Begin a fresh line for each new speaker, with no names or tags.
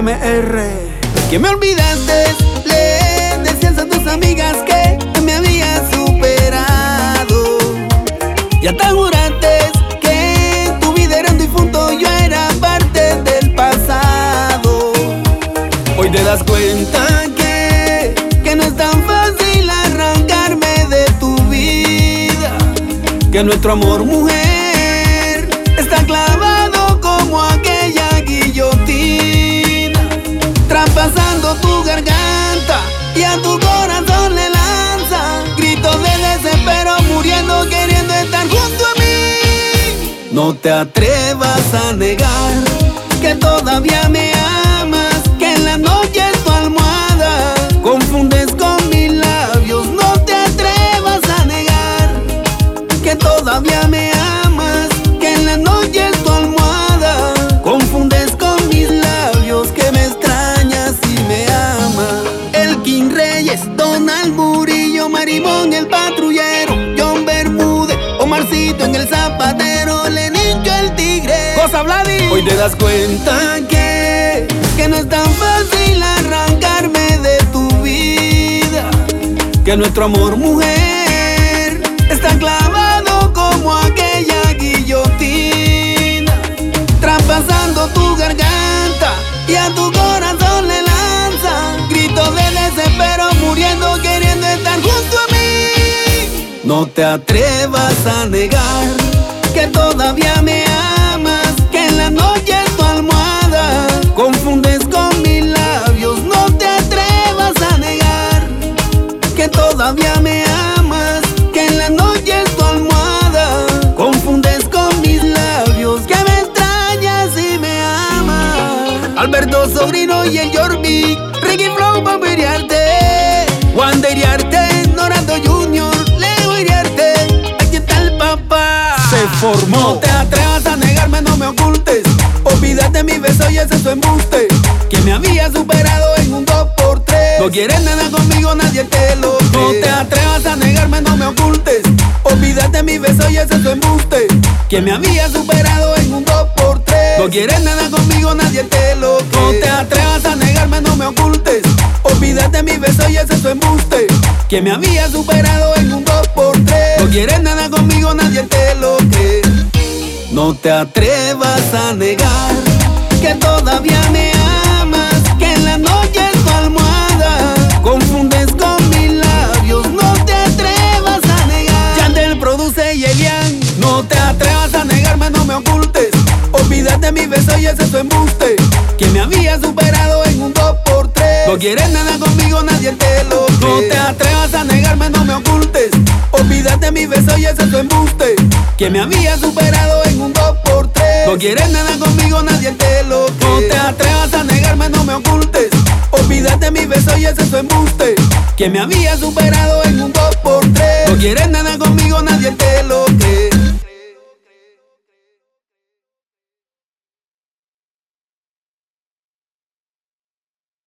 MR. Que me olvidaste, le decías a tus amigas que me había superado. Ya te juraste que tu vida era un difunto, yo era parte del pasado. Hoy te das cuenta que no es tan fácil arrancarme de tu vida, que nuestro amor, mujer, está clavado como aquella guillotina, traspasando tu garganta y a tu corazón le lanza gritos de desespero, muriendo queriendo estar junto a mí. No te atrevas a negar que todavía me amas, que en la noche es tu almohada confundes con mis labios. No te atrevas a negar que todavía me amas, que en la noche es tu almohada confundes con mis labios, que me extrañas y me amas. El King Reyes, Donald Murillo, Marimón el patrullero, John Bermúdez, Omarcito en el zapatero, Lenillo el tigre, Cosa Vladi. Hoy te das cuenta que no es tan fácil arrancarme de tu vida, que nuestro amor, mujer, está clavado como aquella guillotina, traspasando tu garganta y a tu corazón le lanza gritos de desespero, muriendo queriendo estar junto a mí. No te atrevas a negar que todavía me amas, que en la noche es tu almohada confundes con mis labios. No te atrevas a negar que todavía me amas, que en la noche es tu almohada confundes con mis labios, que me extrañas y me amas. Alberto Sobrino y el Yorbi, Ricky Flow pa' pelearte, Juan de Iriarte, Norando Junior, Leo Iriarte, aquí está el papá.
Se formó.
No te atrevas a negarme, no me ocultes, olvídate mi beso y ese es su embuste, que me había superado en un 2x3. No quieres nada conmigo, nadie te lo cree. No te atrevas a negarme, no me ocultes, olvídate mi beso y ese es su embuste, que me había superado en un 2x3. No quieres nada conmigo, nadie te lo cree. No te atrevas a negarme, no me ocultes, olvídate mi beso y ese es su embuste, que me había superado en un 2x3. No quieres nada conmigo, nadie te lo cree. No te atrevas a negar que todavía me amas, que en la noche es tu almohada confundes con mis labios. No te atrevas a negar. Yandel produce y Elian. No te atrevas a negarme, no me ocultes, olvídate mi beso y ese es su embuste, que me había superado en un 2x3. No quieres nada conmigo, nadie te lo cree. No te atrevas a negarme, no me ocultes, olvídate mi beso y ese es su embuste, que me había superado en un 2x3. No quieres nada conmigo, nadie te lo cree. No te atrevas a negarme, no me ocultes, olvídate mi beso y ese es su embuste, que me había superado en un 2x3. No quieres nada